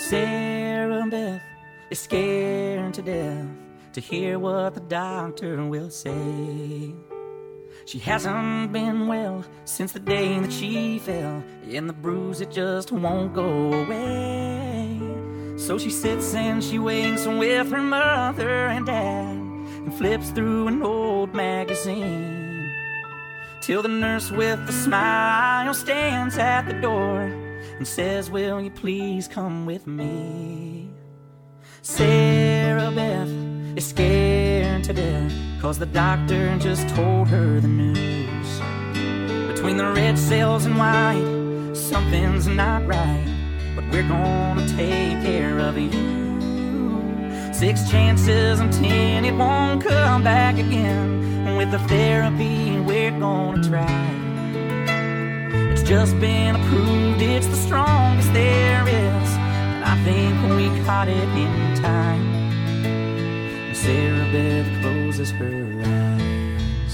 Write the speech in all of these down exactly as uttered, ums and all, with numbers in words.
Sarah Beth is scared to death to hear what the doctor will say. She hasn't been well since the day that she fell, and the bruise, it just won't go away. So she sits and she waits with her mother and dad, and flips through an old magazine, till the nurse with a smile stands at the door and says, "Will you please come with me?" Sarah Beth is scared to death, 'cause the doctor just told her the news. Between the red cells and white, something's not right, but we're gonna take care of you. Six chances and ten, it won't come back again. With the therapy we're gonna try, it's just been approved, it's the strongest there is, and I think we caught it in time. Sarah Beth closes her eyes,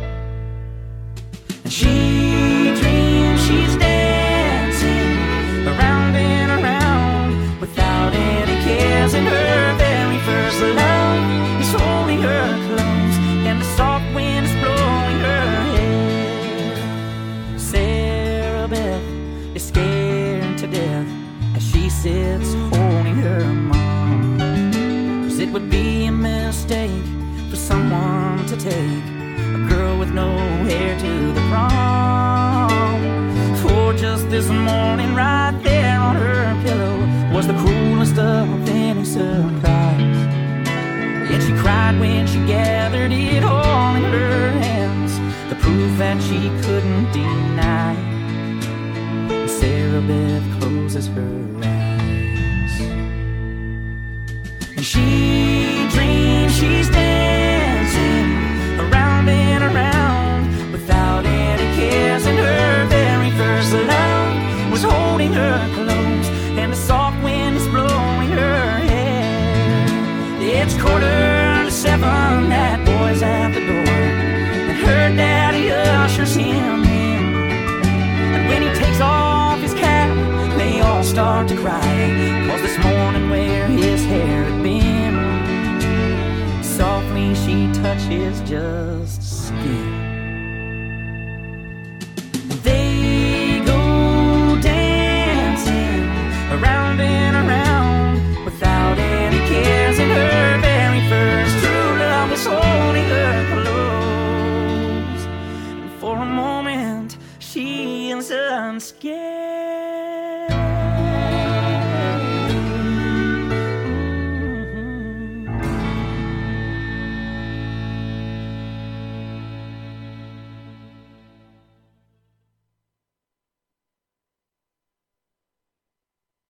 and she dreams she's dancing around and around without any cares, and her very first love is holding her close, and the soft wind is blowing her hair. Sarah Beth is scared to death as she sits holding her mom, 'cause it would be a mistake for someone to take a girl with no hair to the prom. For just this morning, right there on her pillow, was the cruelest of any surprise. And she cried when she gathered it all in her hands, the proof that she couldn't deny. And Sarah Beth closes her eyes, and she dreams she's dancing around and around without any cares, and her very first love was holding her close, and the soft wind is blowing her hair. It's quarter to seven, that boy's at the door, and her daddy ushers him in. And when he takes off his cap, they all start to cry, 'cause this morning where his hair had been, softly she touches just skin. They go dancing around and around without any cares, and her very first true love was holding her close. And for a moment she is unscared.